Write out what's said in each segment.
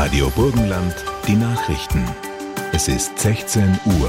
Radio Burgenland, die Nachrichten. Es ist 16 Uhr.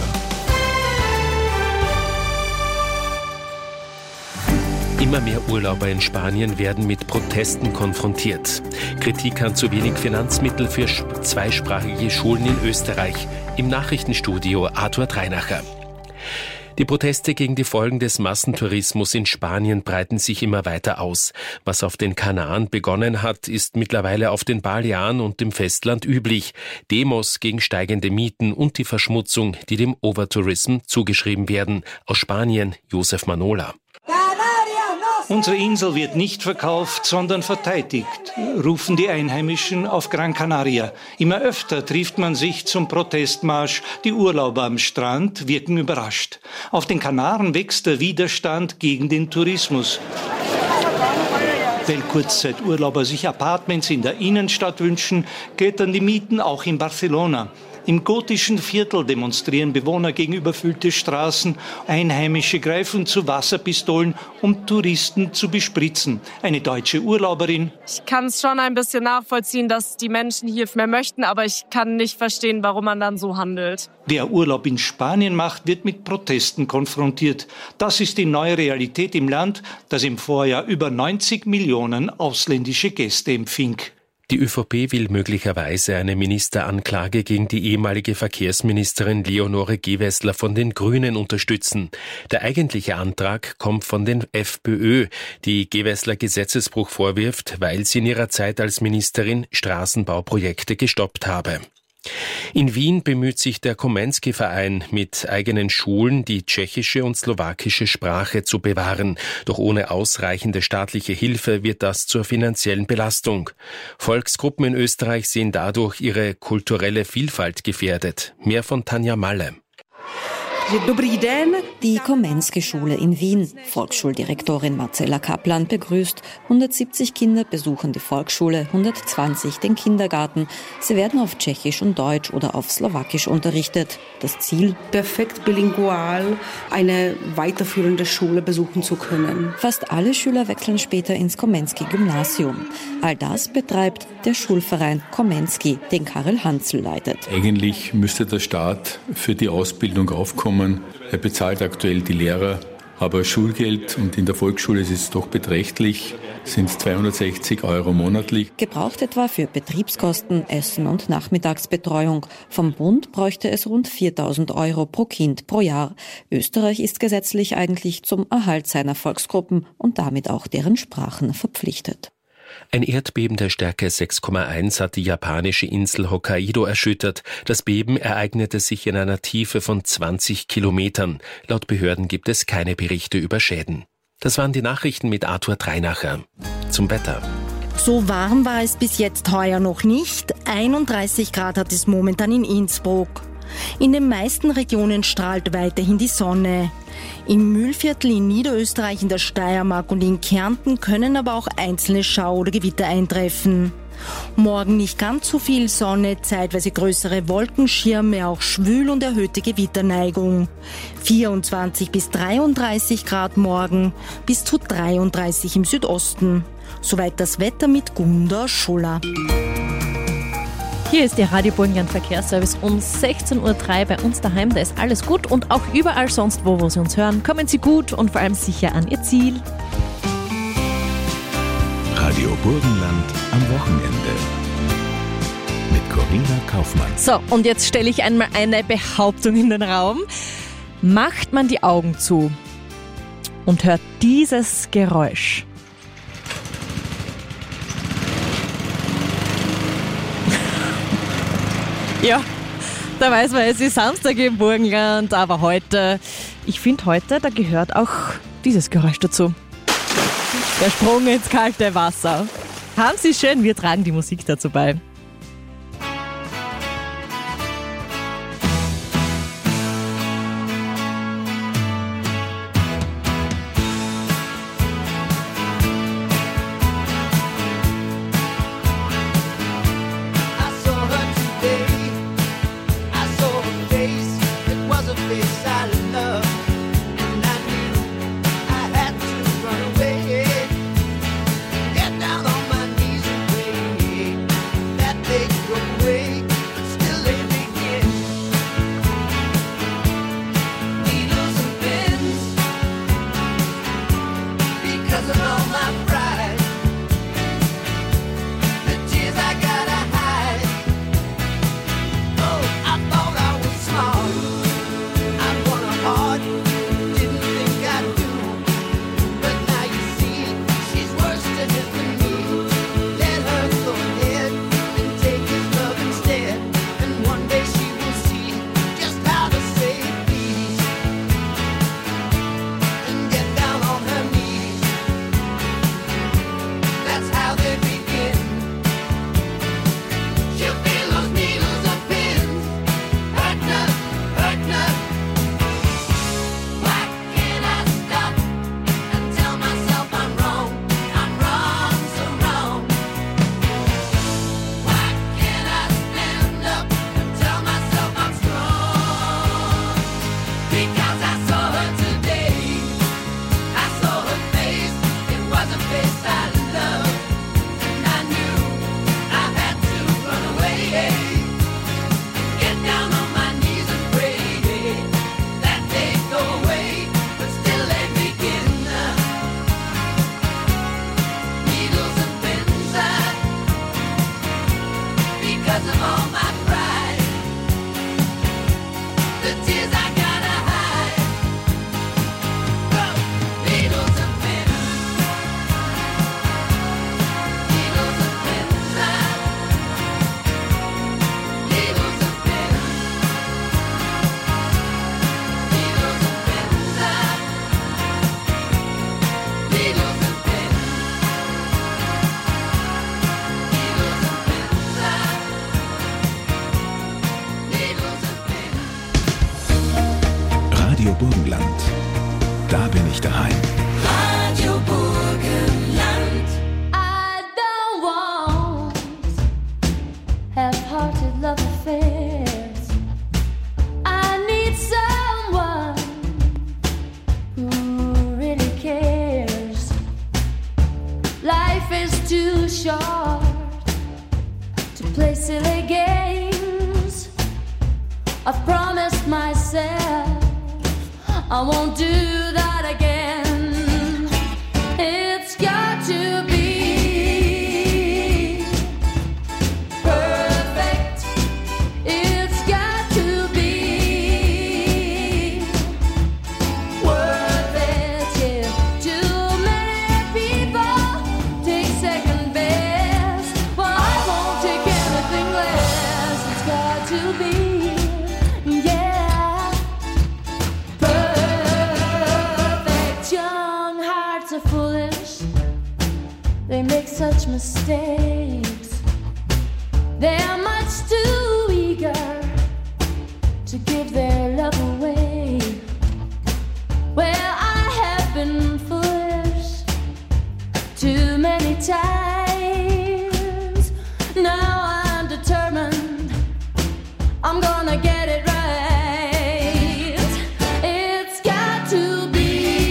Immer mehr Urlauber in Spanien werden mit Protesten konfrontiert. Kritik an zu wenig Finanzmittel für zweisprachige Schulen in Österreich. Im Nachrichtenstudio Arthur Dreinacher. Die Proteste gegen die Folgen des Massentourismus in Spanien breiten sich immer weiter aus. Was auf den Kanaren begonnen hat, ist mittlerweile auf den Balearen und dem Festland üblich. Demos gegen steigende Mieten und die Verschmutzung, die dem Overtourism zugeschrieben werden. Aus Spanien, Josef Manola. Unsere Insel wird nicht verkauft, sondern verteidigt, rufen die Einheimischen auf Gran Canaria. Immer öfter trifft man sich zum Protestmarsch. Die Urlauber am Strand wirken überrascht. Auf den Kanaren wächst der Widerstand gegen den Tourismus. Weil Kurzzeiturlauber sich Apartments in der Innenstadt wünschen, klettern die Mieten auch in Barcelona. Im gotischen Viertel demonstrieren Bewohner gegen überfüllte Straßen. Einheimische greifen zu Wasserpistolen, um Touristen zu bespritzen. Eine deutsche Urlauberin: Ich kann es schon ein bisschen nachvollziehen, dass die Menschen hier mehr möchten, aber ich kann nicht verstehen, warum man dann so handelt. Wer Urlaub in Spanien macht, wird mit Protesten konfrontiert. Das ist die neue Realität im Land, das im Vorjahr über 90 Millionen ausländische Gäste empfing. Die ÖVP will möglicherweise eine Ministeranklage gegen die ehemalige Verkehrsministerin Leonore Gewessler von den Grünen unterstützen. Der eigentliche Antrag kommt von den FPÖ, die Gewessler Gesetzesbruch vorwirft, weil sie in ihrer Zeit als Ministerin Straßenbauprojekte gestoppt habe. In Wien bemüht sich der Komensky-Verein mit eigenen Schulen, die tschechische und slowakische Sprache zu bewahren. Doch ohne ausreichende staatliche Hilfe wird das zur finanziellen Belastung. Volksgruppen in Österreich sehen dadurch ihre kulturelle Vielfalt gefährdet. Mehr von Tanja Malle. Die Komensky-Schule in Wien. Volksschuldirektorin Marcella Kaplan begrüßt. 170 Kinder besuchen die Volksschule, 120 den Kindergarten. Sie werden auf Tschechisch und Deutsch oder auf Slowakisch unterrichtet. Das Ziel: perfekt bilingual eine weiterführende Schule besuchen zu können. Fast alle Schüler wechseln später ins Komensky-Gymnasium. All das betreibt der Schulverein Komensky, den Karel Hanzl leitet. Eigentlich müsste der Staat für die Ausbildung aufkommen. Er bezahlt aktuell die Lehrer, aber Schulgeld, und in der Volksschule ist es doch beträchtlich, sind 260 € monatlich. Gebraucht etwa für Betriebskosten, Essen und Nachmittagsbetreuung. Vom Bund bräuchte es rund 4.000 € pro Kind pro Jahr. Österreich ist gesetzlich eigentlich zum Erhalt seiner Volksgruppen und damit auch deren Sprachen verpflichtet. Ein Erdbeben der Stärke 6,1 hat die japanische Insel Hokkaido erschüttert. Das Beben ereignete sich in einer Tiefe von 20 Kilometern. Laut Behörden gibt es keine Berichte über Schäden. Das waren die Nachrichten mit Arthur Dreinacher. Zum Wetter. So warm war es bis jetzt heuer noch nicht. 31 Grad hat es momentan in Innsbruck. In den meisten Regionen strahlt weiterhin die Sonne. Im Mühlviertel in Niederösterreich, in der Steiermark und in Kärnten können aber auch einzelne Schau- oder Gewitter eintreffen. Morgen nicht ganz so viel Sonne, zeitweise größere Wolkenschirme, auch schwül und erhöhte Gewitterneigung. 24 bis 33 Grad morgen, bis zu 33 im Südosten. Soweit das Wetter mit Gunda Schuller. Hier ist der Radio Burgenland Verkehrsservice um 16.03 Uhr bei uns daheim. Da ist alles gut und auch überall sonst, wo Sie uns hören. Kommen Sie gut und vor allem sicher an Ihr Ziel. Radio Burgenland am Wochenende. Mit Corinna Kaufmann. So, und jetzt stelle ich einmal eine Behauptung in den Raum. Macht man die Augen zu und hört dieses Geräusch, ja, da weiß man, es ist Samstag im Burgenland, aber heute, da gehört auch dieses Geräusch dazu. Der Sprung ins kalte Wasser. Haben Sie schön, wir tragen die Musik dazu bei. Down on my knees and pray that 'cause of all my pride. The tears I gotta hide. Needles and pins. Needles and pins. Needles and pins. Needles and pins. Needles and pins. Radio Burgenland. Da bin ich daheim. Radio Burgenland. I don't want half-hearted love affairs. I need someone who really cares. Life is too short to play silly games. I've promised myself I won't do that again. It's got to be perfect. It's got to be worth it. Yeah. Too many people take second best. Well, I won't take anything less. It's got to be. They make such mistakes. They are much too eager to give their love away. Well, I have been foolish too many times. Now I'm determined I'm gonna get it right. It's got to be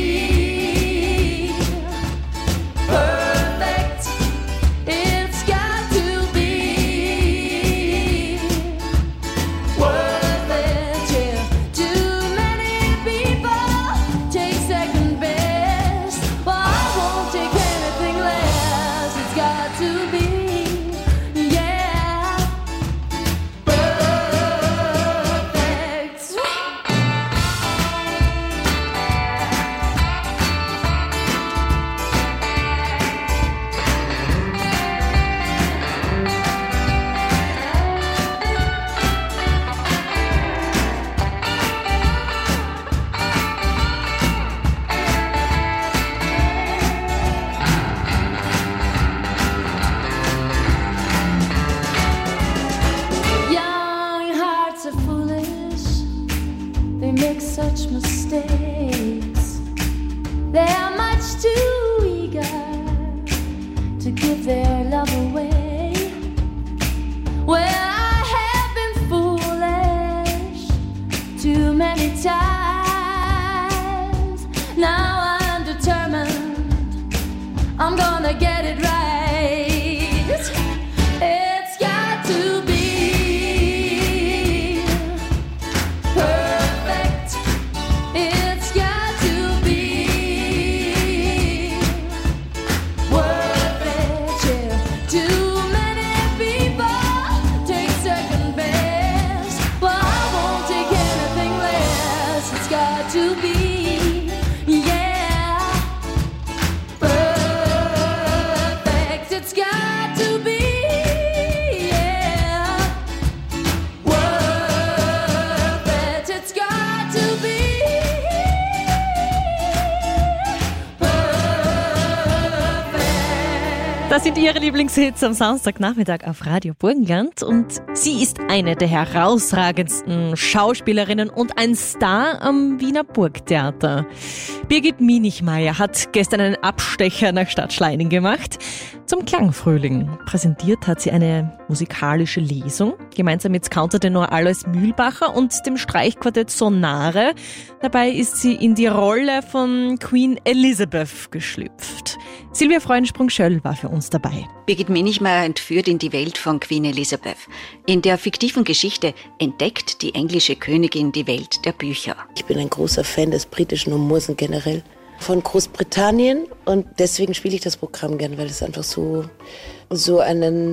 such mistakes. They are much too eager to give their love away. Well, I have been foolish too many times. Now I'm determined I'm gonna get it right. It's got to be Das sind ihre Lieblingshits am Samstagnachmittag auf Radio Burgenland und sie ist eine der herausragendsten Schauspielerinnen und ein Star am Wiener Burgtheater. Birgit Minichmeier hat gestern einen Abstecher nach Stadt Schleining gemacht. Zum Klangfrühling präsentiert hat sie eine musikalische Lesung, gemeinsam mit Countertenor Alois Mühlbacher und dem Streichquartett Sonare. Dabei ist sie in die Rolle von Queen Elizabeth geschlüpft. Silvia Freundensprung-Schöll war für uns dabei. Birgit Minichmeier entführt in die Welt von Queen Elizabeth. In der fiktiven Geschichte entdeckt die englische Königin die Welt der Bücher. Ich bin ein großer Fan des britischen Humors generell. Von Großbritannien und deswegen spiele ich das Programm gern, weil es einfach so einen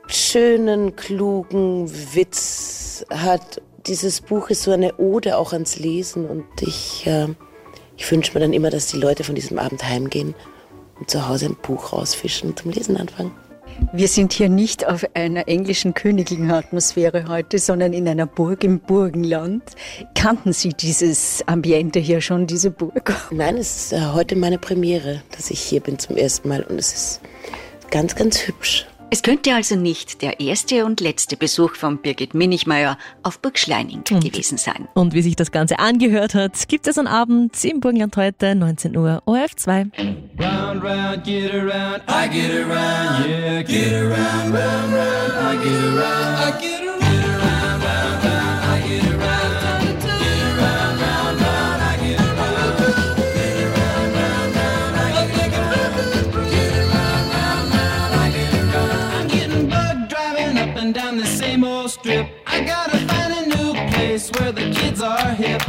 schönen, klugen Witz hat. Dieses Buch ist so eine Ode auch ans Lesen und ich wünsche mir dann immer, dass die Leute von diesem Abend heimgehen und zu Hause ein Buch rausfischen und zum Lesen anfangen. Wir sind hier nicht auf einer englischen königlichen Atmosphäre heute, sondern in einer Burg im Burgenland. Kannten Sie dieses Ambiente hier schon, diese Burg? Nein, es ist heute meine Premiere, dass ich hier bin zum ersten Mal und es ist ganz, ganz hübsch. Es könnte also nicht der erste und letzte Besuch von Birgit Minichmayr auf Burg Schleining gewesen sein. Und wie sich das Ganze angehört hat, gibt es am Abend im Burgenland heute, 19 Uhr, ORF 2. Round, round, get around, I get around, yeah, get around, round, round, I get around, I get around, round, round, I get around, get around, round, round, I get around, get around, round, round, I get around, get around, round, round, I get around. I'm getting bugged driving up and down the same old strip. I gotta find a new place where the kids are hip.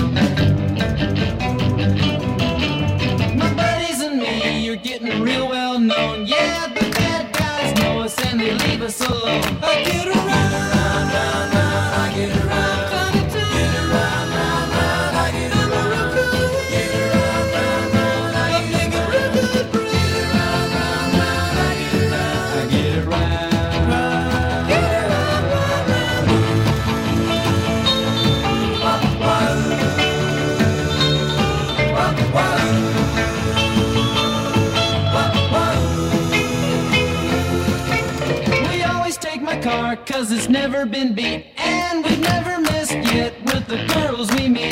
You're getting real well known. Yeah, the bad guys know us and they leave us alone. I get around, round, round, round, I get around. Get around, round, round, I get around. Get around, round, round, I get around. Get around, round, round, I get around. I get around, get around, round, round. Car, 'cause it's never been beat, and we've never missed yet with the girls we meet.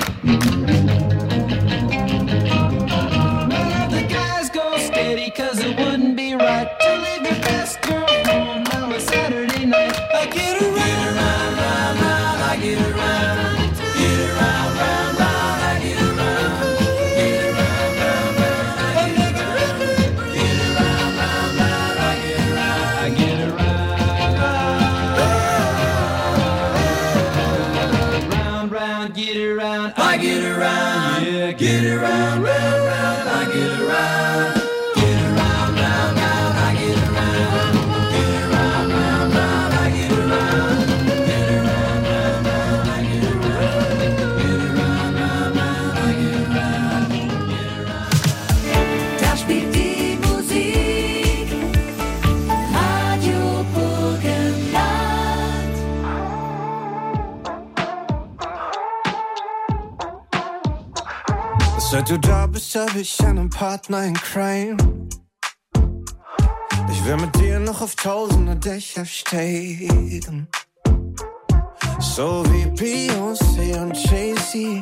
None of the guys go steady, 'cause it wouldn't be right to leave your best girl home on a Saturday night. I get around, round, round, round, I get around. Get around, round, round, I get around. Get around, round, round, I get around. Get around, round, round, I get around. I get around. Get around, I get around, yeah, get around, round, round, I get around. Get around, round, round, I get around. Get around, round, round, I get around. Get around, round, round, I get around. Get around, round, round, I get around. Da spielt die Musik, Radio Burgenland. Seit du da bist, hab ich einen Partner in Crime. Ich will mit dir noch auf tausende Dächer steigen. So wie Beyoncé und Jay-Z.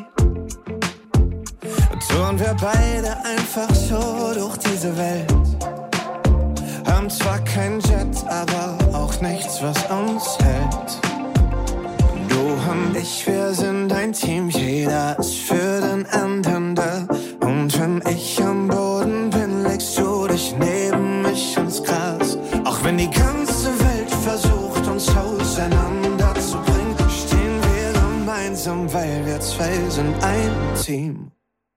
Touren wir beide einfach so durch diese Welt. Haben zwar kein Jet, aber auch nichts, was uns hält. Du und ich, wir sind ein Team, jeder ist für den anderen da. Und wenn ich am Boden bin, legst du dich neben mich ins Gras. Auch wenn die ganze Welt versucht, uns auseinanderzubringen, stehen wir gemeinsam, weil wir zwei sind ein Team.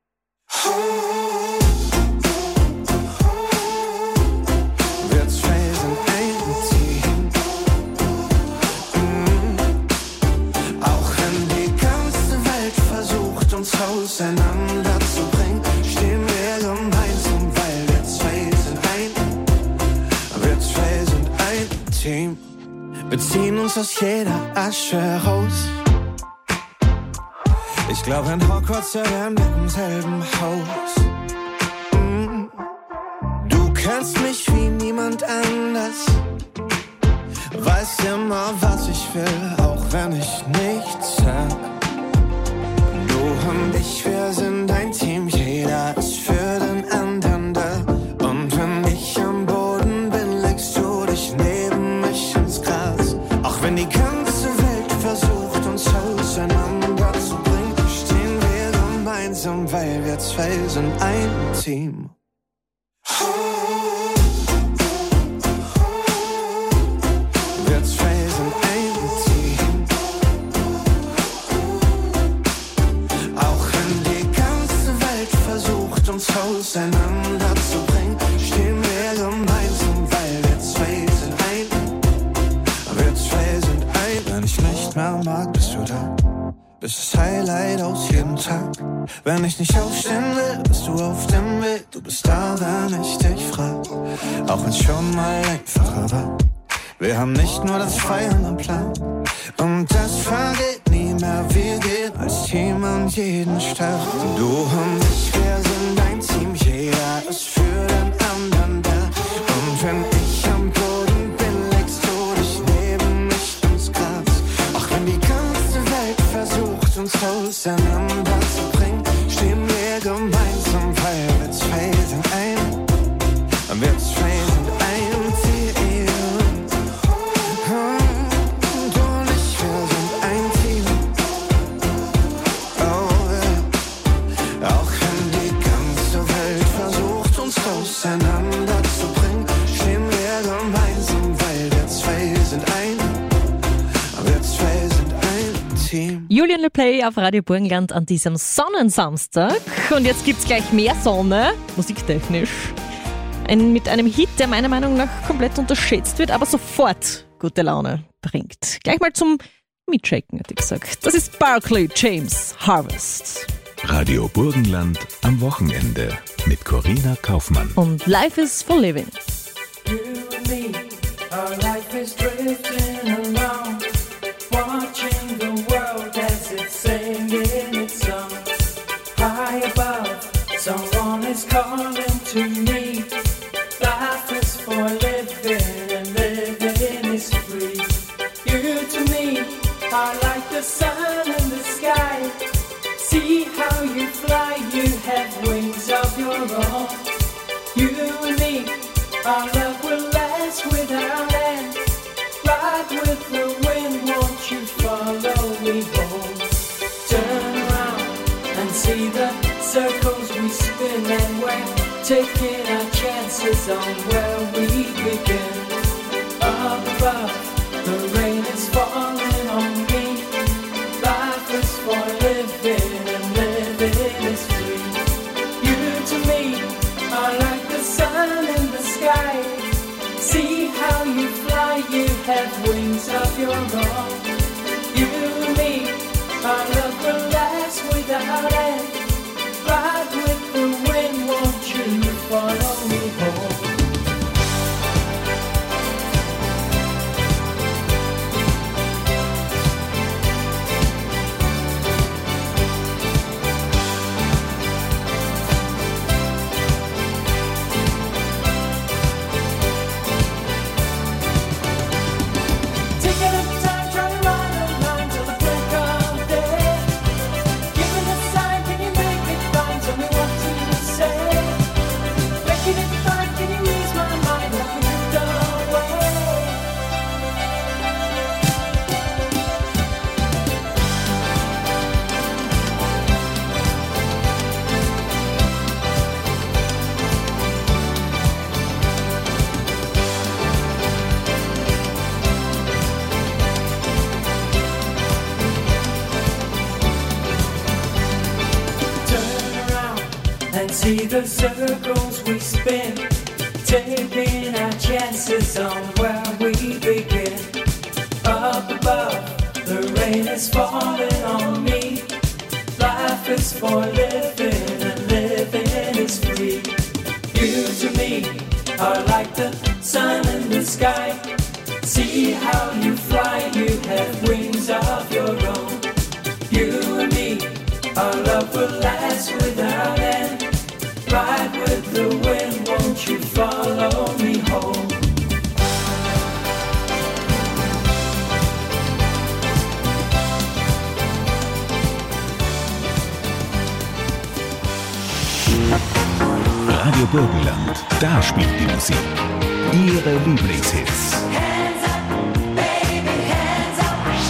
Auseinanderzubringen, stehen wir gemeinsam, weil wir zwei sind ein. Wir zwei sind ein Team. Wir ziehen uns aus jeder Asche raus. Ich glaube, in Hogwarts wären wir im selben Haus. Du kennst mich wie niemand anders. Weißt immer, was ich will, auch wenn ich nichts sag. Du und ich, wir sind ein Team, jeder ist für den anderen da. Und wenn ich am Boden bin, legst du dich neben mich ins Gras. Auch wenn die ganze Welt versucht, uns auseinanderzubringen, stehen wir gemeinsam, weil wir zwei sind ein Team. Wir zwei sind ein Team. Auch wenn die ganze Welt versucht, uns auseinanderzubringen, stehen wir gemeinsam, weil wir zwei sind ein. mehr mag, bist du da. Bist das Highlight aus jedem Tag. Wenn ich nicht aufstehen will, bist du auf dem Weg. Du bist da, wenn ich dich frag. Auch wenn's schon mal einfacher war. Wir haben nicht nur das Feiern am Plan. Und das vergeht nie mehr. Wir gehen als Team an jeden Start. Du und ich, wir sind ein Team. Jeder ist für den anderen da. Und wenn ich am Boden bin, legst du dich neben mich ins Gras. Auch wenn die ganze Welt versucht, uns auseinander zu bringen, stehen wir gemeinsam, weil wir zwei sind ein. Wir zwei sind ein Team. Du und ich, wir sind ein Team. Oh yeah. Auch wenn die ganze Welt versucht, uns auseinander zu bringen, stehen wir gemeinsam, weil wir zwei sind ein. Wir zwei sind ein Team. Julian Le Play auf Radio Burgenland an diesem Sonnensamstag. Und jetzt gibt's gleich mehr Sonne, musiktechnisch. Mit einem Hit, der meiner Meinung nach komplett unterschätzt wird, aber sofort gute Laune bringt. Gleich mal zum Mitshaken, hätte ich gesagt. Das ist Barclay James Harvest. Radio Burgenland am Wochenende mit Corinna Kaufmann. Und Life is for Living. You and me, our life is drifting along, watching the world as it's singing its song. High above, someone is calling to me. Life is for living and living is free. You to me are like the sun in the sky. See how you fly, you have wings of your own. You and me, our love will last without end. Ride with the wind, won't you follow me home? Turn around and see the circles we spin, and we're taking our chances on where we begin. Up above, the rain is falling on me. Life is for living and living is free. You to me are like the sun in the sky. See how you fly, you have wings of your own. You and me, our love will last without end. Ride with the wind, won't you follow me home? See the circles we spin, taking our chances on where we begin. Up above, the rain is falling on me. Life is for living and living is free. You to me are like the sun in the sky. See how you fly, you have wings of your own. You and me, our love will last without end. Ride with the wind, won't you follow me home? Radio Burgenland, da spielt die Musik. Ihre Lieblingshits. Hands up, baby, hands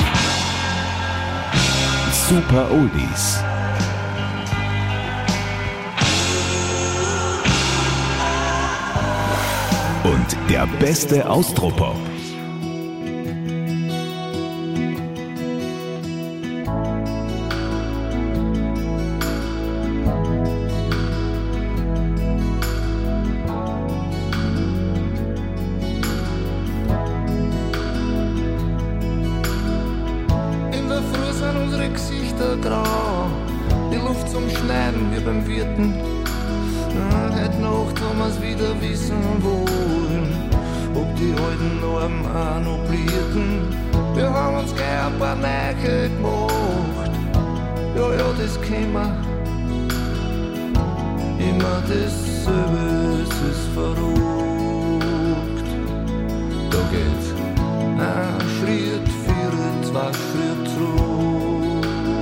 up. Super Oldies. Und der beste Austropop. früh sind unsere Gesichter grau, die Luft zum Schneiden wie beim Wirten. Heute Nacht haben wir's wieder wissen wollen, ob die alten Narben auch noch blühten. Wir haben uns gleich ein paar neue gemacht, ja, das kennen wir. Immer dasselbe, es ist verrückt. Da geht's ein Schritt vor, zwei Schritt zurück.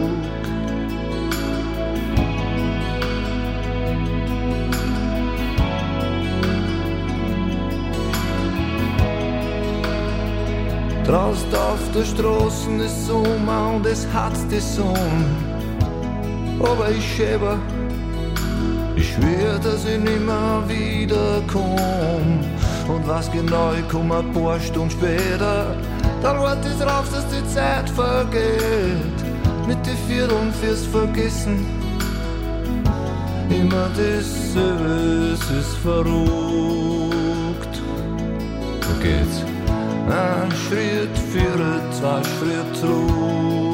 Draußen auf der Straße ist Sommer und es hat die Sonne. Aber ich schäber, ich schwör, dass ich nimmer wiederkomm. Und was genau, ich komm ein paar Stunden später. Dann wart ich drauf, dass die Zeit vergeht. Mit den Vierteln fürs Vergessen. Immer dasselbe, es ist verrückt. Da geht's ein Schritt vor, zwei Schritt zurück.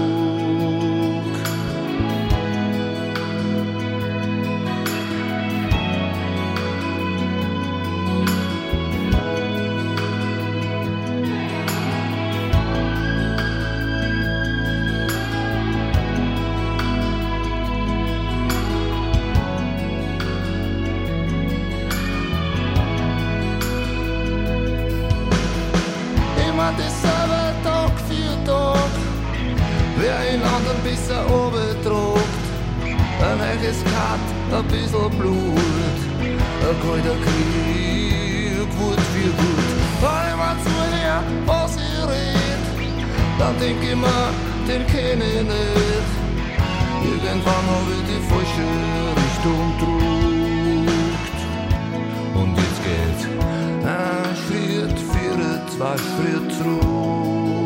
Besser runtergetragt, ein neues Kat, ein bisschen Blut, ein kalter Krieg, Wut für Wut. Wenn ich mal zuhöre, was ich red, dann denk ich mir, den kenn ich nicht. Irgendwann hab ich die falsche Richtung gedrückt. Und jetzt geht's ein Schritt vor, zwei Schritt zurück.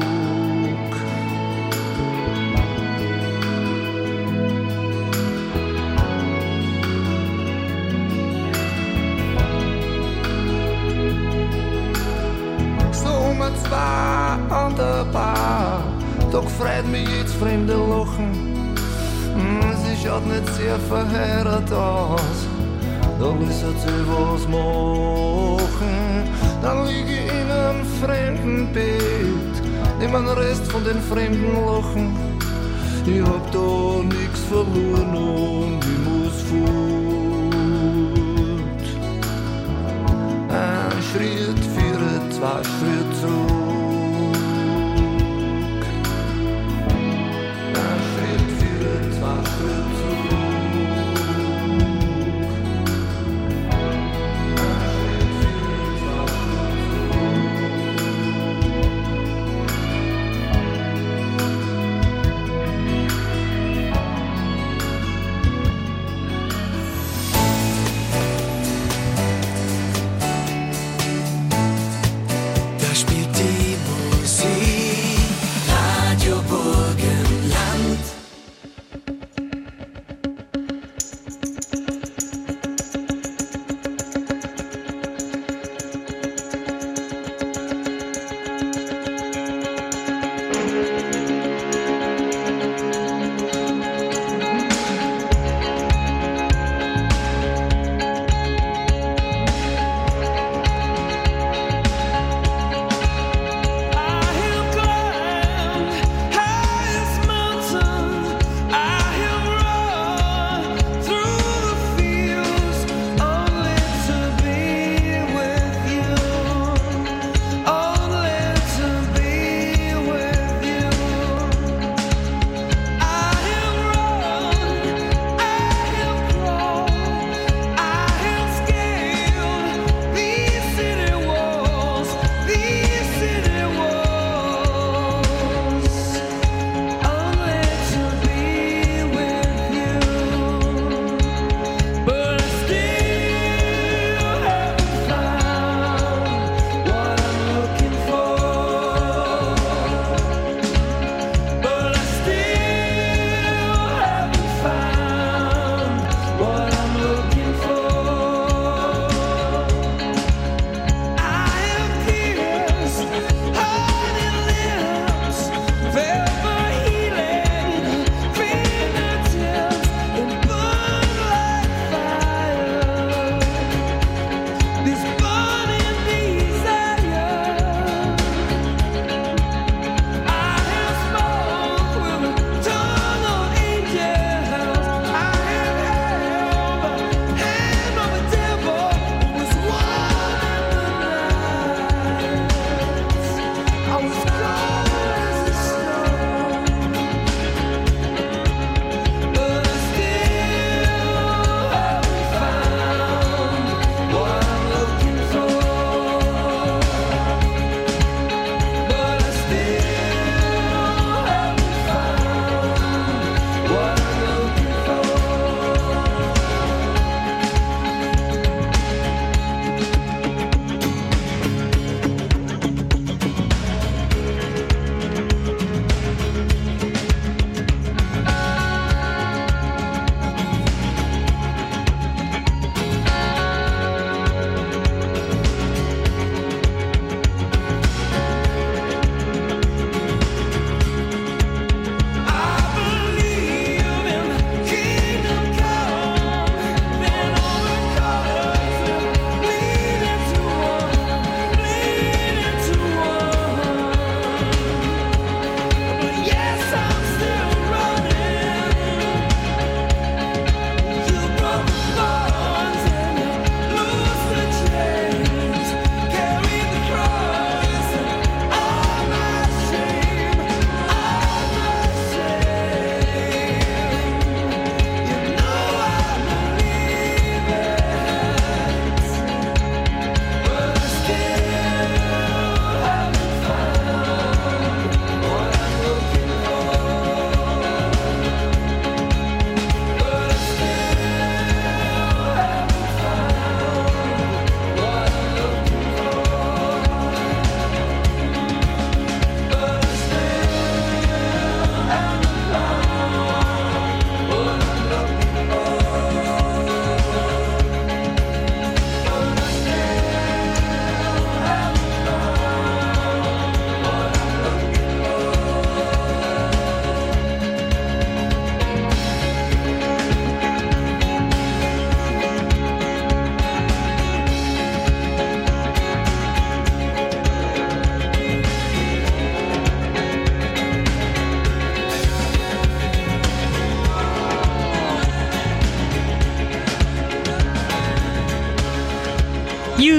An der Bar, doch freut mich jetzt fremde Lachen. Sie schaut nicht sehr verheiratet aus, da müssen sie was machen. Dann lieg ich in einem fremden Bett, nimm den Rest von den fremden Lachen. Ich hab da nix verloren und ich muss fort. Ein Schritt vor, zwei Schritt zurück.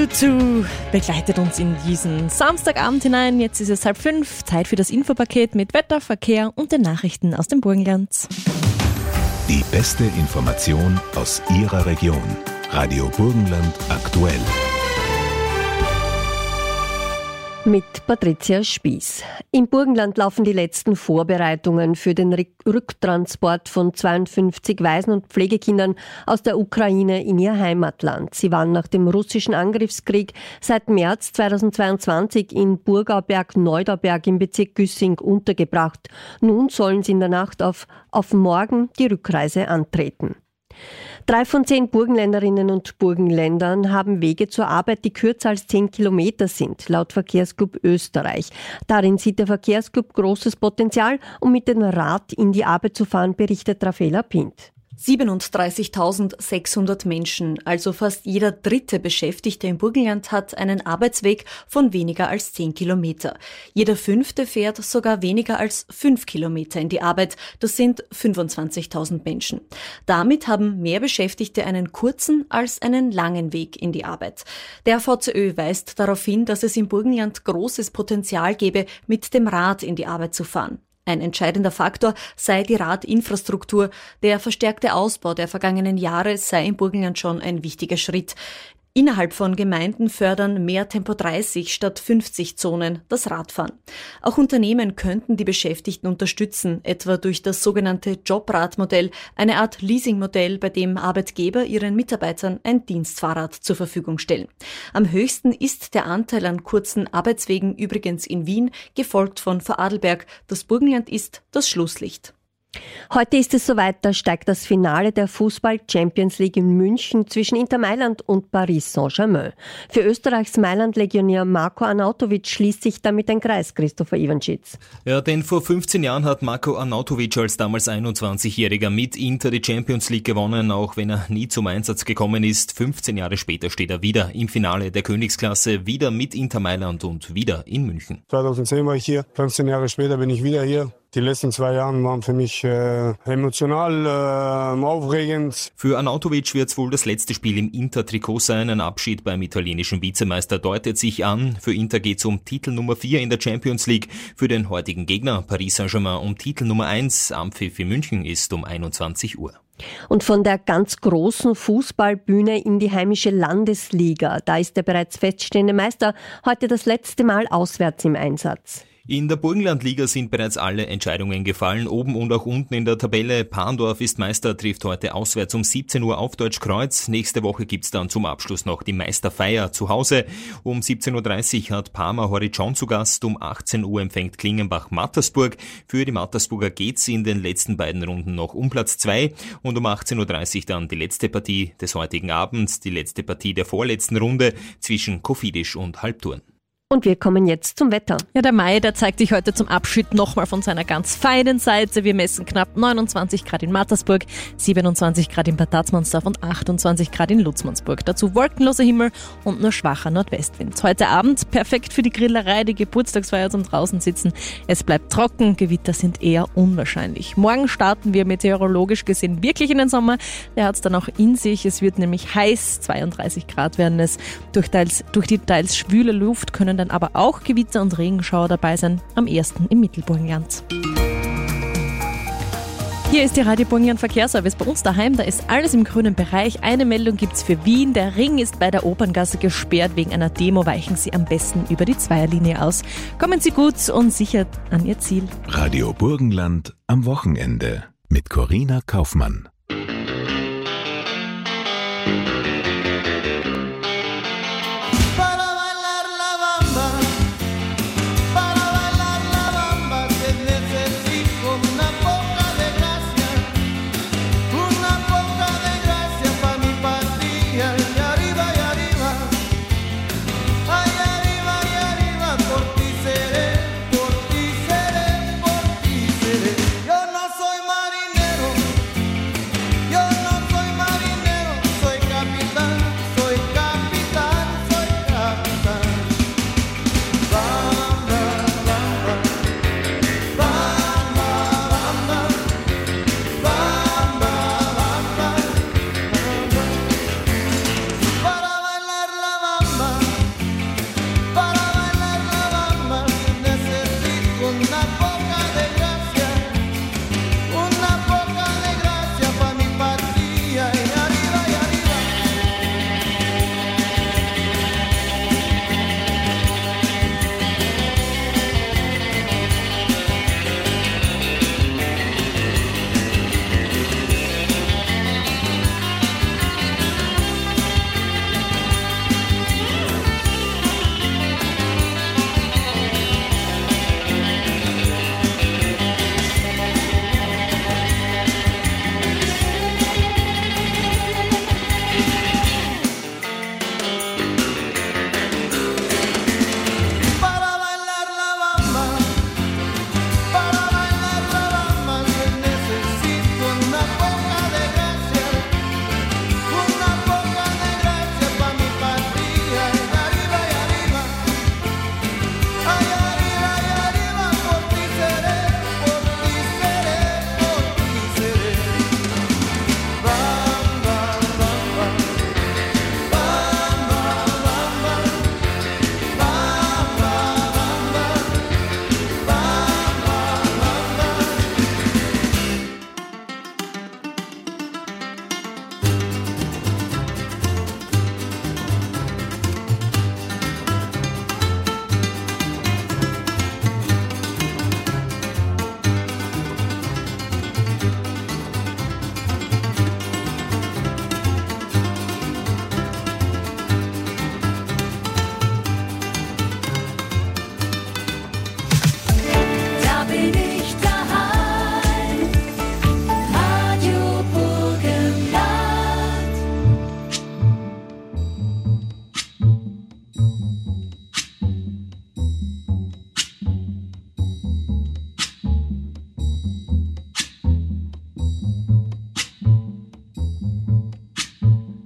U2 begleitet uns in diesen Samstagabend hinein. Jetzt ist es 4:30, Zeit für das Infopaket mit Wetter, Verkehr und den Nachrichten aus dem Burgenland. Die beste Information aus Ihrer Region. Radio Burgenland aktuell. Mit Patricia Spieß. Im Burgenland laufen die letzten Vorbereitungen für den Rücktransport von 52 Waisen- und Pflegekindern aus der Ukraine in ihr Heimatland. Sie waren nach dem russischen Angriffskrieg seit März 2022 in Burgauberg-Neudauberg im Bezirk Güssing untergebracht. Nun sollen sie in der Nacht auf morgen die Rückreise antreten. 3 von 10 Burgenländerinnen und Burgenländern haben Wege zur Arbeit, die kürzer als 10 Kilometer sind, laut Verkehrsclub Österreich. Darin sieht der Verkehrsclub großes Potenzial, um mit dem Rad in die Arbeit zu fahren, berichtet Raffaela Pint. 37.600 Menschen, also fast jeder dritte Beschäftigte im Burgenland, hat einen Arbeitsweg von weniger als 10 Kilometer. Jeder fünfte fährt sogar weniger als 5 Kilometer in die Arbeit. Das sind 25.000 Menschen. Damit haben mehr Beschäftigte einen kurzen als einen langen Weg in die Arbeit. Der VCÖ weist darauf hin, dass es im Burgenland großes Potenzial gäbe, mit dem Rad in die Arbeit zu fahren. Ein entscheidender Faktor sei die Radinfrastruktur. Der verstärkte Ausbau der vergangenen Jahre sei im Burgenland schon ein wichtiger Schritt. Innerhalb von Gemeinden fördern mehr Tempo 30 statt 50 Zonen das Radfahren. Auch Unternehmen könnten die Beschäftigten unterstützen, etwa durch das sogenannte Jobradmodell, eine Art Leasingmodell, bei dem Arbeitgeber ihren Mitarbeitern ein Dienstfahrrad zur Verfügung stellen. Am höchsten ist der Anteil an kurzen Arbeitswegen übrigens in Wien, gefolgt von Vorarlberg. Das Burgenland ist das Schlusslicht. Heute ist es soweit, da steigt das Finale der Fußball-Champions League in München zwischen Inter Mailand und Paris Saint-Germain. Für Österreichs Mailand-Legionär Marko Arnautovic schließt sich damit ein Kreis, Christopher Ivanschitz. Ja, denn vor 15 Jahren hat Marko Arnautovic als damals 21-Jähriger mit Inter die Champions League gewonnen, auch wenn er nie zum Einsatz gekommen ist. 15 Jahre später steht er wieder im Finale der Königsklasse, wieder mit Inter Mailand und wieder in München. 2010 war ich hier, 15 Jahre später bin ich wieder hier. Die letzten 2 Jahre waren für mich emotional, aufregend. Für Arnautovic wird es wohl das letzte Spiel im Inter-Trikot sein. Ein Abschied beim italienischen Vizemeister deutet sich an. Für Inter geht es um Titel Nummer 4 in der Champions League. Für den heutigen Gegner Paris Saint-Germain um Titel Nummer 1. Anpfiff in München ist um 21 Uhr. Und von der ganz großen Fußballbühne in die heimische Landesliga. Da ist der bereits feststehende Meister heute das letzte Mal auswärts im Einsatz. In der Burgenlandliga sind bereits alle Entscheidungen gefallen, oben und auch unten in der Tabelle. Parndorf ist Meister, trifft heute auswärts um 17 Uhr auf Deutschkreuz. Nächste Woche gibt's dann zum Abschluss noch die Meisterfeier zu Hause. Um 17.30 Uhr hat Parma Horizont zu Gast, um 18 Uhr empfängt Klingenbach Mattersburg. Für die Mattersburger geht's in den letzten beiden Runden noch um Platz 2 und um 18.30 Uhr dann die letzte Partie des heutigen Abends, die letzte Partie der vorletzten Runde zwischen Kofidis und Halbturn. Und wir kommen jetzt zum Wetter. Ja, der Mai, der zeigt sich heute zum Abschied nochmal von seiner ganz feinen Seite. Wir messen knapp 29 Grad in Mattersburg, 27 Grad in Bad Tatzmannsdorf und 28 Grad in Lutzmannsburg. Dazu wolkenloser Himmel und nur schwacher Nordwestwind. Heute Abend perfekt für die Grillerei, die Geburtstagsfeier zum draußen sitzen. Es bleibt trocken, Gewitter sind eher unwahrscheinlich. Morgen starten wir meteorologisch gesehen wirklich in den Sommer. Der hat es dann auch in sich. Es wird nämlich heiß, 32 Grad werden es. Durch die teils schwüle Luft können dann aber auch Gewitter und Regenschauer dabei sein, am ersten im Mittelburgenland. Hier ist die Radio Burgenland Verkehrsservice bei uns daheim. Da ist alles im grünen Bereich. Eine Meldung gibt's für Wien. Der Ring ist bei der Operngasse gesperrt wegen einer Demo. Weichen Sie am besten über die Zweierlinie aus. Kommen Sie gut und sicher an Ihr Ziel. Radio Burgenland am Wochenende mit Corina Kaufmann.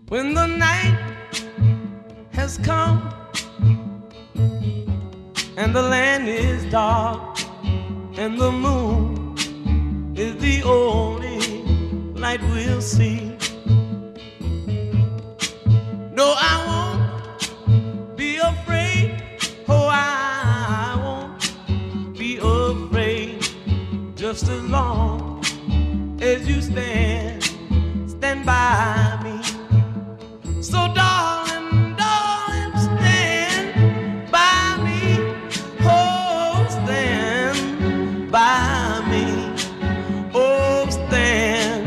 When the night has come and the land is dark and the moon is the only light we'll see. No, I won't be afraid. Oh, I won't be afraid. Just as long as you stand by me. So darling, darling, stand by me. Oh, stand by me. Oh, stand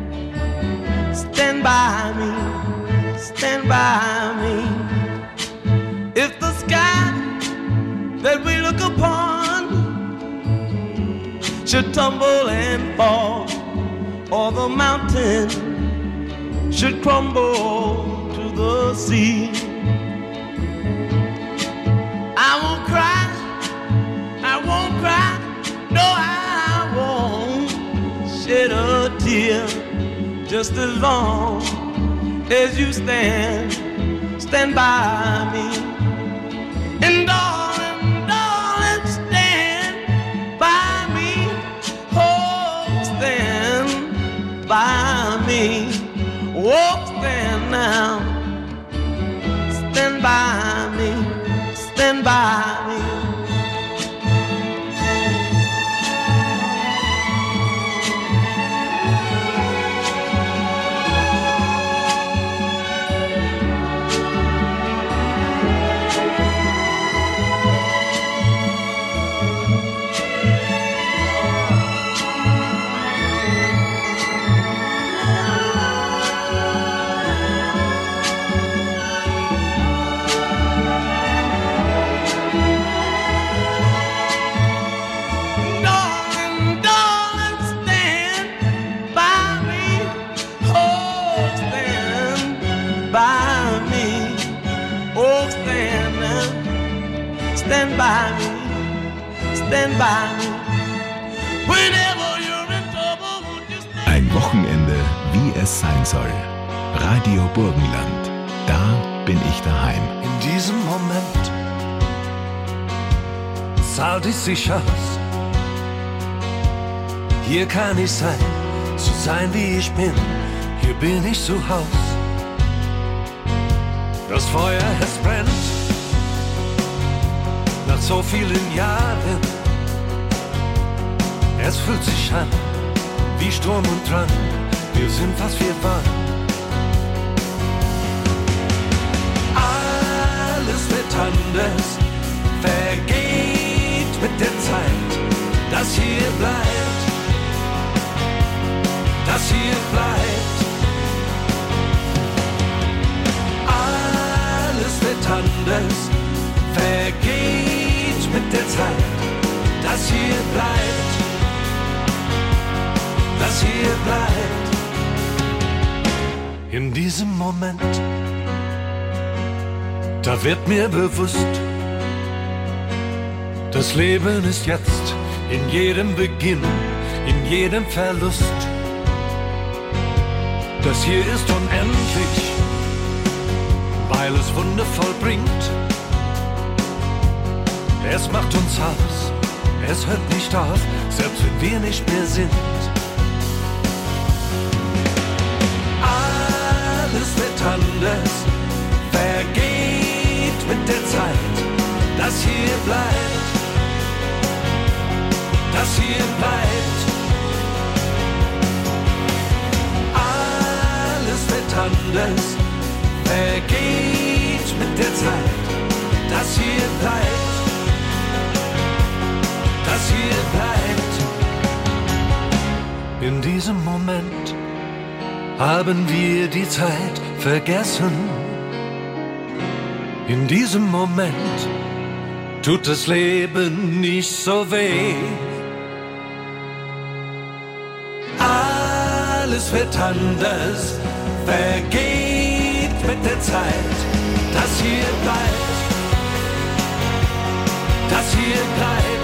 by me. Stand by me. If the sky that we look upon should tumble and fall, or the mountain should crumble to the sea, I won't cry, I won't cry, no, I won't shed a tear. Just as long as you stand by me. And darling, darling, stand by me. Oh, stand by me. Oh, stand now. Stand by me. Stand by me. Stand by me, stand by me. Whenever you're in trouble, won't you stand? Ein Wochenende, wie es sein soll. Radio Burgenland. Da bin ich daheim. In diesem Moment zahlt es sich aus. Hier kann ich sein, so sein wie ich bin. Hier bin ich zu Haus. Das Feuer, es brennt. Nach so vielen Jahren, es fühlt sich an wie Sturm und Drang. Wir sind, was wir waren. Alles wird anders, vergeht mit der Zeit. Das hier bleibt, das hier bleibt. Alles wird anders, vergeht mit der Zeit. Das hier bleibt, das hier bleibt. In diesem Moment, da wird mir bewusst, das Leben ist jetzt in jedem Beginn, in jedem Verlust. Das hier ist unendlich, weil es Wunder vollbringt. Es macht uns aus, es hört nicht auf, selbst wenn wir nicht mehr sind. Alles wird anders, vergeht mit der Zeit. Das hier bleibt, das hier bleibt. Alles wird anders, vergeht mit der Zeit. Das hier bleibt, das hier bleibt. In diesem Moment haben wir die Zeit vergessen. In diesem Moment tut das Leben nicht so weh. Alles wird anders, vergeht mit der Zeit. Das hier bleibt, das hier bleibt.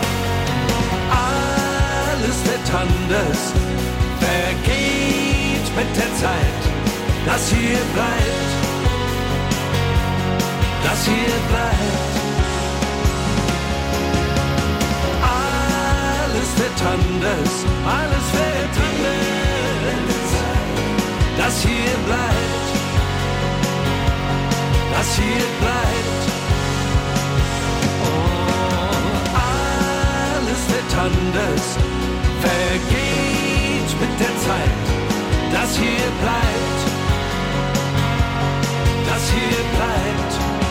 Alles wird anders, vergeht mit der Zeit, das hier bleibt, das hier bleibt. Alles wird anders, alles wird anders, das hier bleibt, das hier bleibt. Oh, alles wird anders, vergeht mit der Zeit, das hier bleibt, das hier bleibt.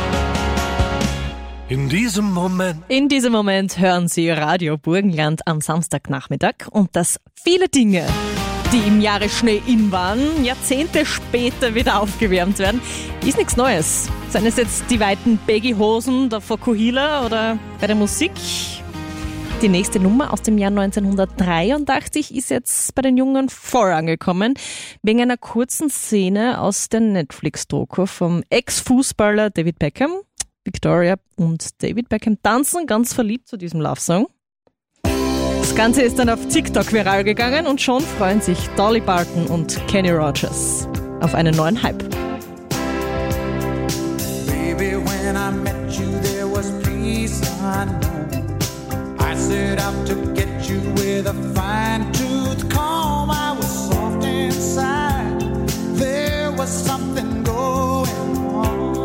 In diesem Moment hören Sie Radio Burgenland am Samstagnachmittag und dass viele Dinge, die im Jahre Schnee in waren, Jahrzehnte später wieder aufgewärmt werden, ist nichts Neues. Seien es jetzt die weiten Baggy-Hosen der Fokuhila oder bei der Musik. Die nächste Nummer aus dem Jahr 1983 ist jetzt bei den Jungen voll angekommen, wegen einer kurzen Szene aus der Netflix-Doku vom Ex-Fußballer David Beckham. Victoria und David Beckham tanzen ganz verliebt zu diesem Love-Song. Das Ganze ist dann auf TikTok viral gegangen und schon freuen sich Dolly Parton und Kenny Rogers auf einen neuen Hype. Baby, when I met you, there was peace unknown. I set out to get you with a fine-tooth comb. I was soft inside. There was something going on.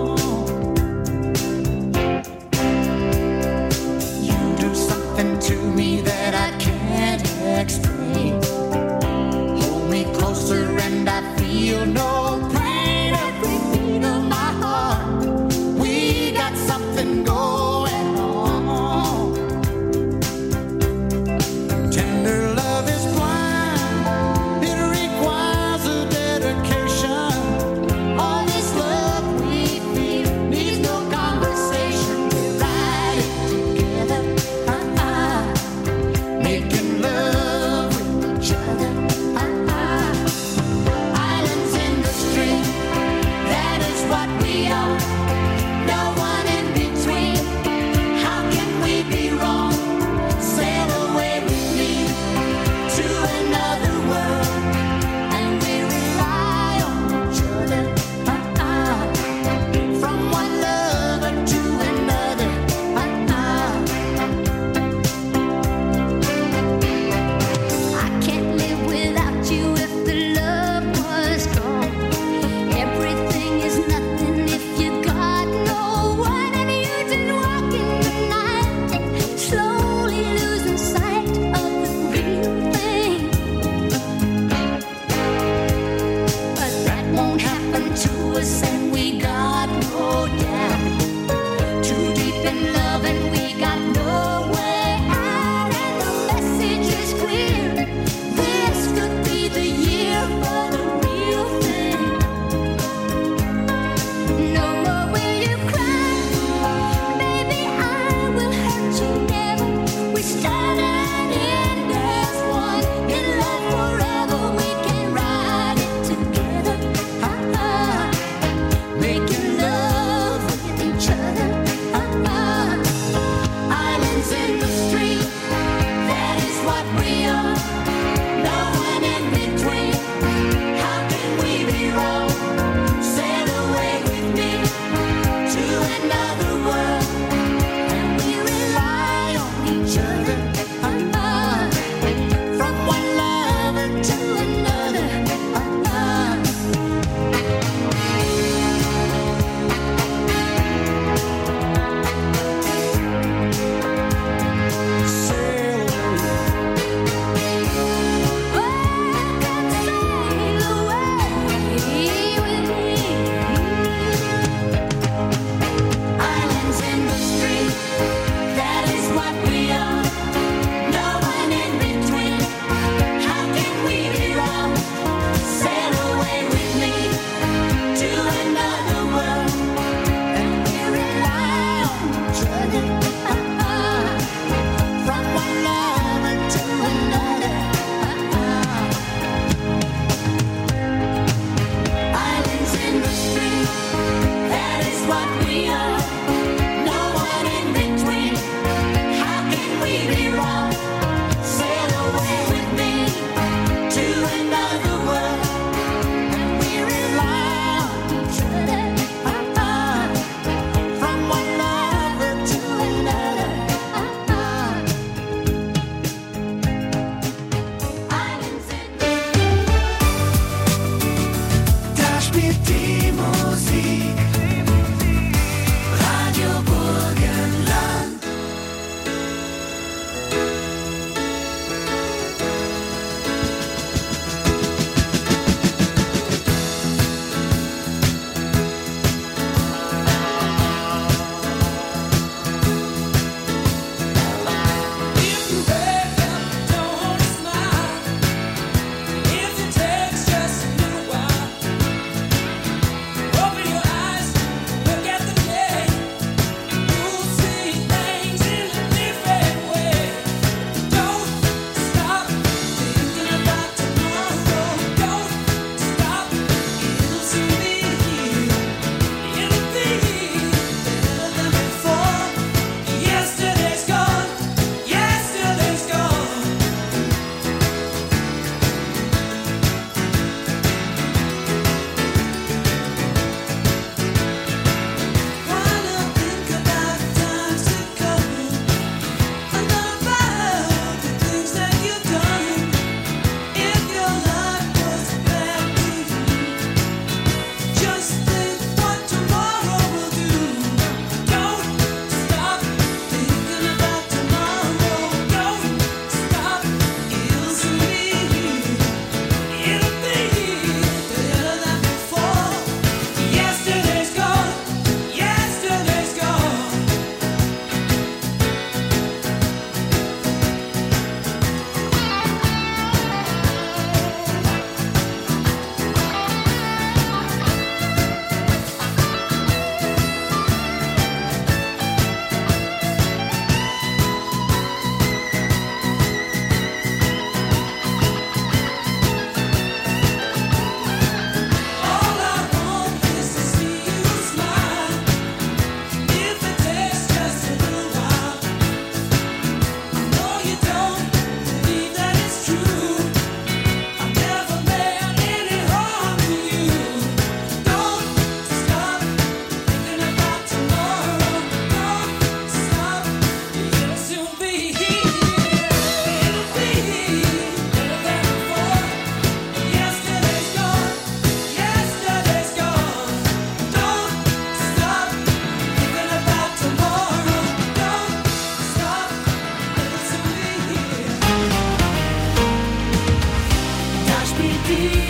You do something to me that I can't explain. Hold me closer and I feel no pain. Every beat of my heart, we got something going on. Tender love is blind, it requires a dedication. All this love we feel needs no conversation. We ride it together, making love with each other. Islands in the stream, that is what we are. No one in between. How can we be wrong? Sail away with me to another world, and we rely on each other. From one lover to another. I can't live without you if the love was gone. Everything is nothing if you got no one, and you just walk in the night, slowly losing sight of the real thing. But that won't happen to us, and we got no doubt. Too deep in love, and we got no way out, and the message is clear. This could be the year for the real thing. No more will you cry, baby, I will hurt you never. We start and end as one, in love forever. We can ride it together, making love with each other. Islands in the street, that is what we are. No one in between. How can we be wrong? Sail away with me to another world, and we rely on each other. From one lover to another. Sail Islands in the street, that is what we are. No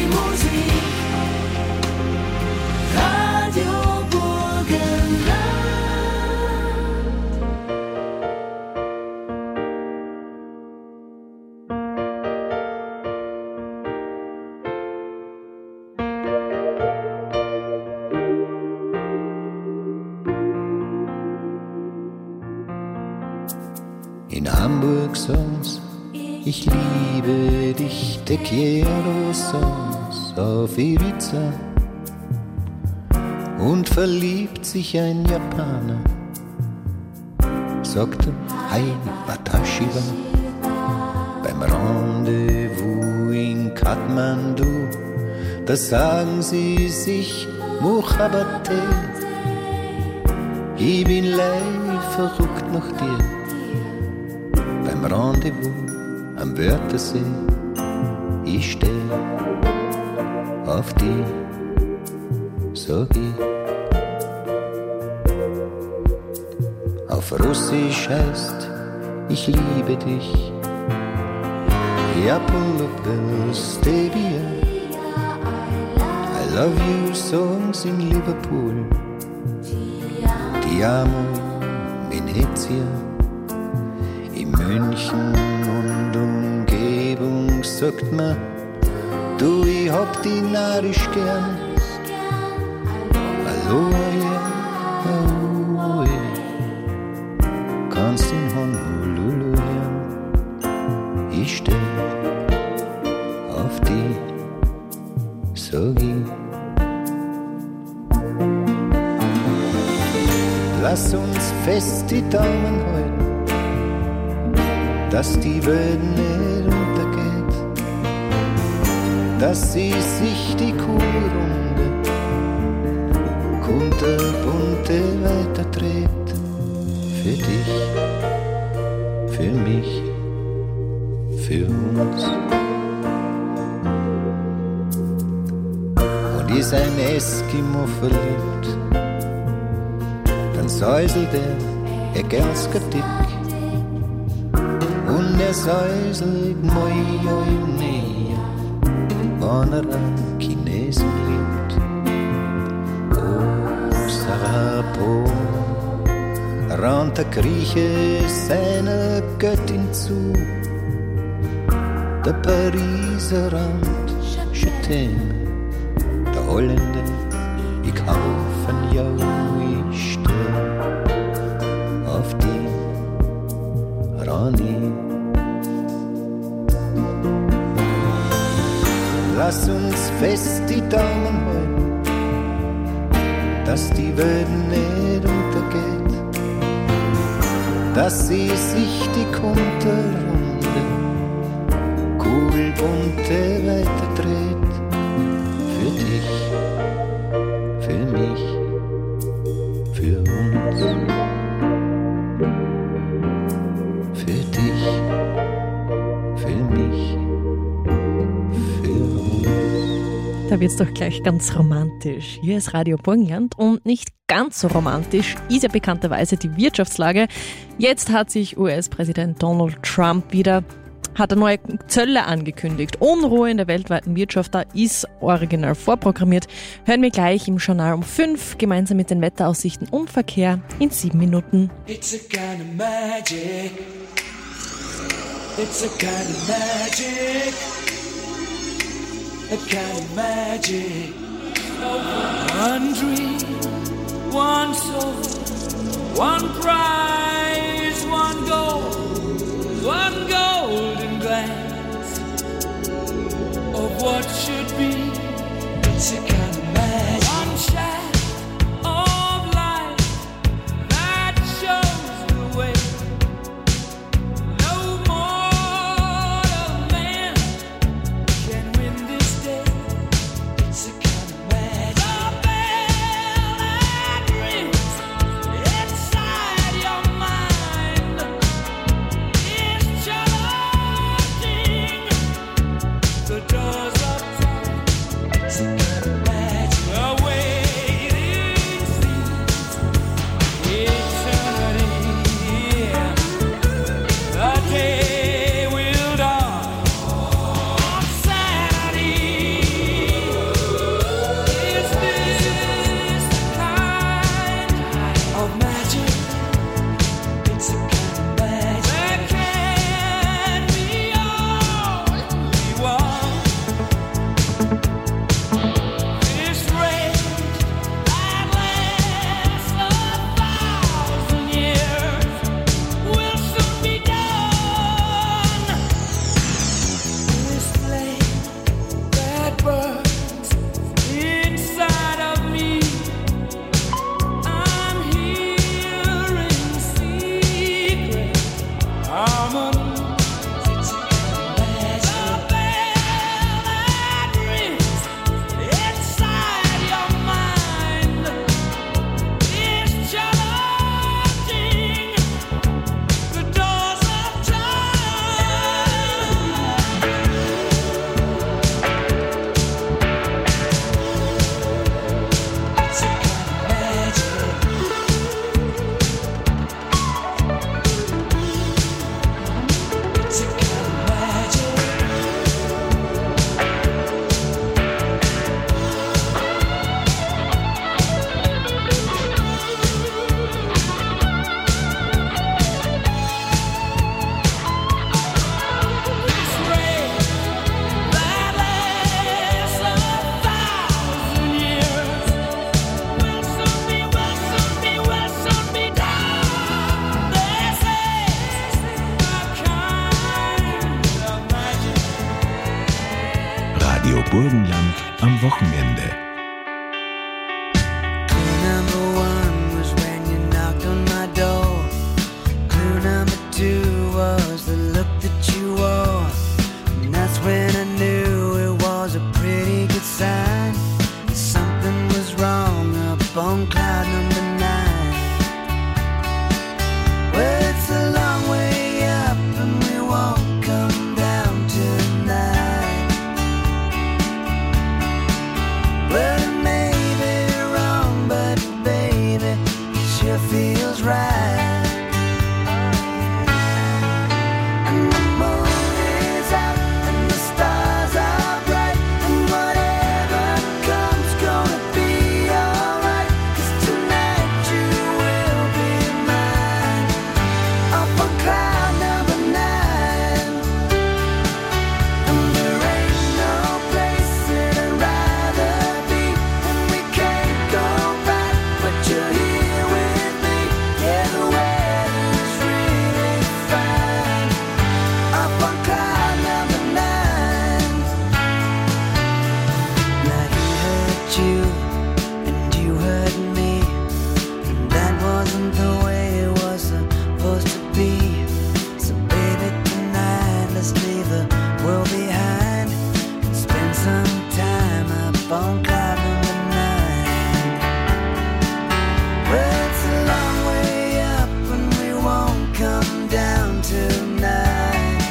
Musik, Radio Burgenland. In Hamburg songs, ich liebe dich, te quiero songs auf Ibiza. Und verliebt sich ein Japaner, sagte Hi Watashiwa. Beim Rendezvous in Kathmandu, da sagen sie sich Mohabate. Ich bin live verrückt nach dir. Beim Rendezvous am Wörthersee, ich steh auf die, sag ich. Auf Russisch heißt, ich liebe dich. Ja, Polopes, Devia. I love you, songs in Liverpool. Ti amo, Venezia. In München und Umgebung sagt man, du, ich hab die narrisch gern. Hallo, ja, oh, ja. Kannst in Honolulu hören. Ich steh auf die, sag ich. Lass uns fest die Daumen halten, dass die Welt nicht untergeht, dass sie sich die Kugelrunde kunterbunte weiterdreht. Für dich, für mich, für uns. Und ist ein Eskimo verliebt, dann säuselt er ganz dick. Und er säuselt moi, nee, wenn er einen Chinesen liebt. Oh, Sarapo, raunt der Grieche seiner Göttin zu. Der Pariser raunt Je t'aime, der Holländer, ich kauf ein Jau, ich steh auf die Rani. Lass uns fest die Daumen halten, dass die Welt nicht untergeht, dass sie sich die kunterrunde Kugelbunte weiterdreht. Für dich, für mich, für uns. Für dich, für mich, für uns. Da wird's doch gleich ganz romantisch. Hier ist Radio Burgenland und nicht ganz so romantisch ist ja bekannterweise die Wirtschaftslage. Jetzt hat sich US-Präsident Donald Trump wieder neue Zölle angekündigt. Unruhe in der weltweiten Wirtschaft, da ist original vorprogrammiert. Hören wir gleich im Journal um 5, gemeinsam mit den Wetteraussichten und Verkehr in 7 Minuten. It's a kind of magic. It's a kind of magic. A kind of magic. One dream, one soul, one prize, one goal, one golden glance of what should be. It's a kind of magic. One shaft of light that shows the way. No mortal man can win this day. It's a kind of magic. The bell that rings inside your mind is just Burgenland am Wochenende. Clue number 1 was when you knocked on my door. Clue number 2 was the look that you wore. And that's when I knew it was a pretty good sign. Something was wrong up on cloud number 9. Well, it's a long way up and we won't come down tonight. Well, it may be wrong, but baby, it sure feels right. And the moon is out and the stars are bright, and whatever comes gonna be alright. 'Cause tonight you will be mine, up on cloud number 9. And there ain't no place that I'd rather be, and we can't go back, but you're here with me. Yeah, the weather's really fine, up on cloud number 9. Now he hurt you and you hurt me, and that wasn't the way it was supposed to be. So baby, tonight let's leave the world behind and spend some time up on cloud number 9. Well, it's a long way up and we won't come down tonight.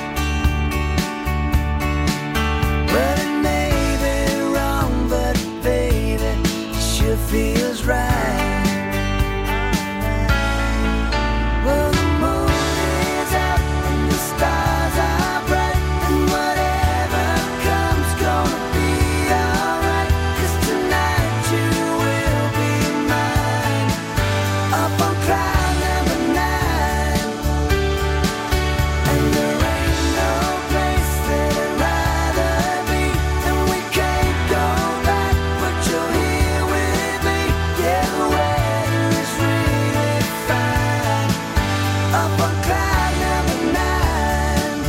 Well, it may be wrong, but baby, it sure feels right. Well, the moon is out and the stars are bright, and whatever comes gonna be alright. 'Cause tonight you will be mine, up on cloud number 9. And there ain't no place that I'd rather be, and we can't go back, but you're here with me. Yeah, the weather is really fine, up on cloud number 9.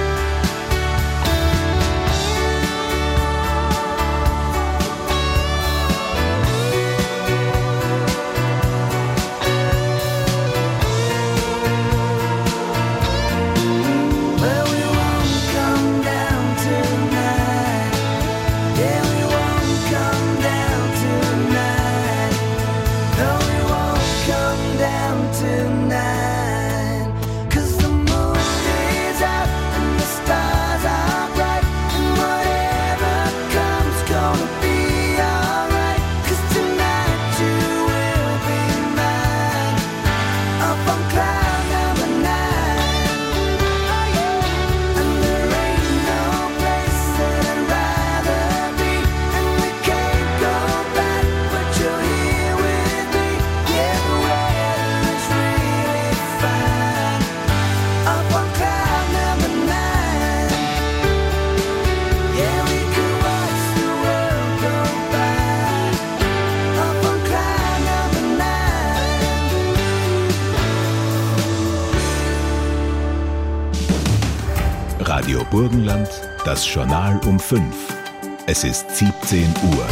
Well, we won't come down tonight. Yeah, we won't come down tonight. No, we won't come down tonight. 'Cause the moon is out and the stars are bright, and whatever comes gonna be alright. 'Cause tonight you will be mine, up on cloud number 9. And there ain't no place that I'd rather be, and we can't go back, but you're here with me. Yeah, the weather is really fine, up on cloud number 9. Yeah, we could watch the world go by, up on cloud number 9. Radio Burgenland, das Journal um 5. Es ist 17 Uhr.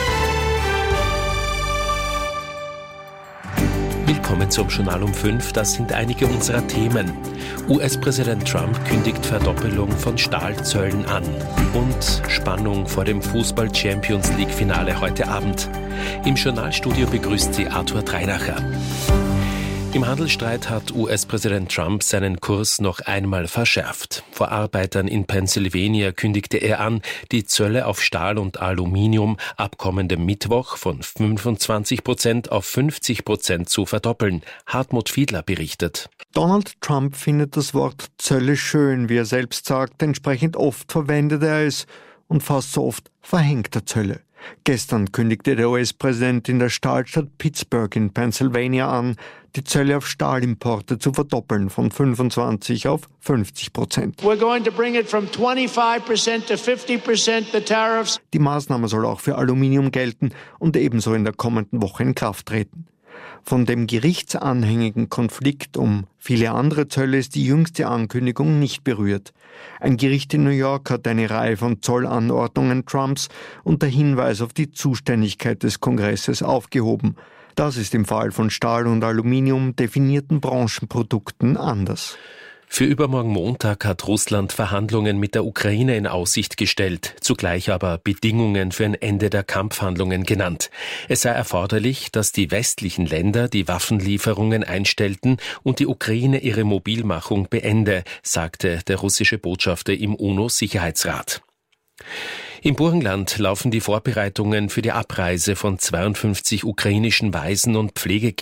Willkommen zum Journal um 5. Das sind einige unserer Themen. US-Präsident Trump kündigt Verdoppelung von Stahlzöllen an. Und Spannung vor dem Fußball-Champions-League-Finale heute Abend. Im Journalstudio begrüßt sie Arthur Dreinacher. Im Handelsstreit hat US-Präsident Trump seinen Kurs noch einmal verschärft. Vor Arbeitern in Pennsylvania kündigte er an, die Zölle auf Stahl und Aluminium ab kommendem Mittwoch von 25% auf 50% zu verdoppeln. Hartmut Fiedler berichtet. Donald Trump findet das Wort Zölle schön, wie er selbst sagt. Entsprechend oft verwendet er es und fast so oft verhängt er Zölle. Gestern kündigte der US-Präsident in der Stahlstadt Pittsburgh in Pennsylvania an, die Zölle auf Stahlimporte zu verdoppeln von 25 auf 50%. We're going to bring it from 25% to 50%, the tariffs. Die Maßnahme soll auch für Aluminium gelten und ebenso in der kommenden Woche in Kraft treten. Von dem gerichtsanhängigen Konflikt um viele andere Zölle ist die jüngste Ankündigung nicht berührt. Ein Gericht in New York hat eine Reihe von Zollanordnungen Trumps unter Hinweis auf die Zuständigkeit des Kongresses aufgehoben. Das ist im Fall von Stahl und Aluminium definierten Branchenprodukten anders. Für übermorgen Montag hat Russland Verhandlungen mit der Ukraine in Aussicht gestellt, zugleich aber Bedingungen für ein Ende der Kampfhandlungen genannt. Es sei erforderlich, dass die westlichen Länder die Waffenlieferungen einstellten und die Ukraine ihre Mobilmachung beende, sagte der russische Botschafter im UNO-Sicherheitsrat. Im Burgenland laufen die Vorbereitungen für die Abreise von 52 ukrainischen Waisen und Pflegekindern